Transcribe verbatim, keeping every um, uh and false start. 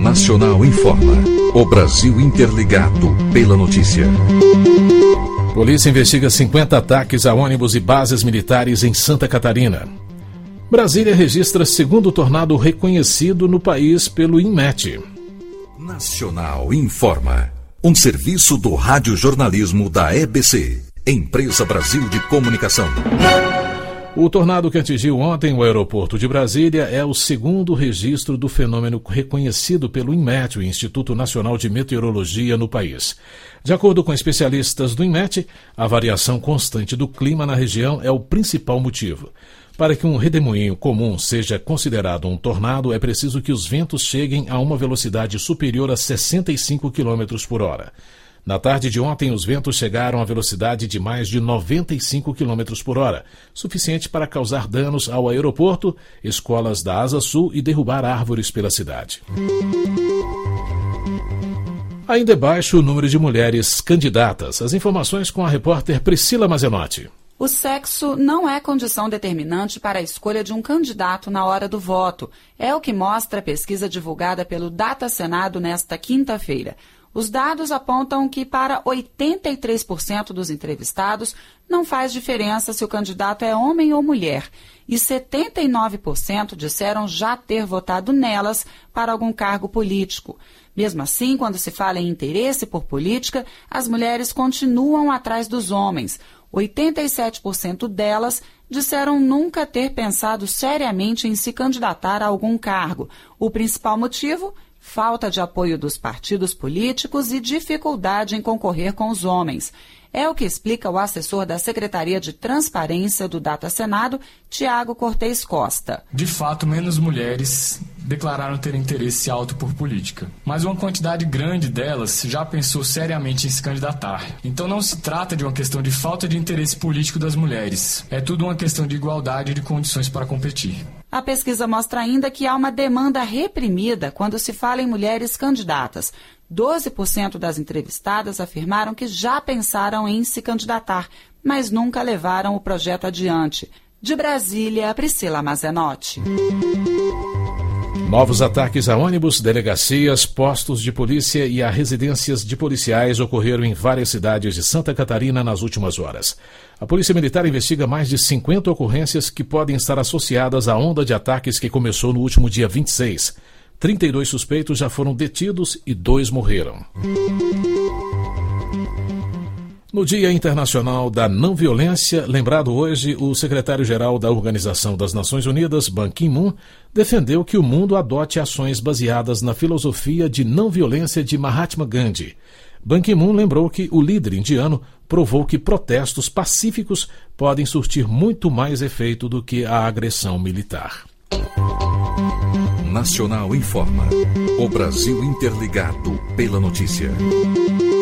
Nacional informa. O Brasil interligado pela notícia. Polícia investiga cinquenta ataques a ônibus e bases militares em Santa Catarina. Brasília registra segundo tornado reconhecido no país pelo INMET. Nacional informa. Um serviço do radiojornalismo da E B C, Empresa Brasil de Comunicação. O tornado que atingiu ontem o aeroporto de Brasília é o segundo registro do fenômeno reconhecido pelo INMET, o Instituto Nacional de Meteorologia, no país. De acordo com especialistas do INMET, a variação constante do clima na região é o principal motivo. Para que um redemoinho comum seja considerado um tornado, é preciso que os ventos cheguem a uma velocidade superior a sessenta e cinco quilômetros por hora. Na tarde de ontem, os ventos chegaram a velocidade de mais de noventa e cinco quilômetros por hora, suficiente para causar danos ao aeroporto, escolas da Asa Sul e derrubar árvores pela cidade. Ainda é baixo o número de mulheres candidatas. As informações com a repórter Priscila Mazenotti. O sexo não é condição determinante para a escolha de um candidato na hora do voto. É o que mostra a pesquisa divulgada pelo Data Senado nesta quinta-feira. Os dados apontam que para oitenta e três por cento dos entrevistados não faz diferença se o candidato é homem ou mulher. E setenta e nove por cento disseram já ter votado nelas para algum cargo político. Mesmo assim, quando se fala em interesse por política, as mulheres continuam atrás dos homens. oitenta e sete por cento delas disseram nunca ter pensado seriamente em se candidatar a algum cargo. O principal motivo? Falta de apoio dos partidos políticos e dificuldade em concorrer com os homens. É o que explica o assessor da Secretaria de Transparência do Data Senado, Tiago Cortez Costa. De fato, menos mulheres declararam ter interesse alto por política, mas uma quantidade grande delas já pensou seriamente em se candidatar. Então não se trata de uma questão de falta de interesse político das mulheres, é tudo uma questão de igualdade de condições para competir. A pesquisa mostra ainda que há uma demanda reprimida quando se fala em mulheres candidatas. doze por cento das entrevistadas afirmaram que já pensaram em se candidatar, mas nunca levaram o projeto adiante. De Brasília, Priscila Mazenotti. Novos ataques a ônibus, delegacias, postos de polícia e a residências de policiais ocorreram em várias cidades de Santa Catarina nas últimas horas. A Polícia Militar investiga mais de cinquenta ocorrências que podem estar associadas à onda de ataques que começou no último dia vinte e seis. trinta e dois suspeitos já foram detidos e dois morreram. No Dia Internacional da Não Violência, lembrado hoje, o secretário-geral da Organização das Nações Unidas, Ban Ki-moon, defendeu que o mundo adote ações baseadas na filosofia de não violência de Mahatma Gandhi. Ban Ki-moon lembrou que o líder indiano provou que protestos pacíficos podem surtir muito mais efeito do que a agressão militar. Nacional informa. O Brasil interligado pela notícia.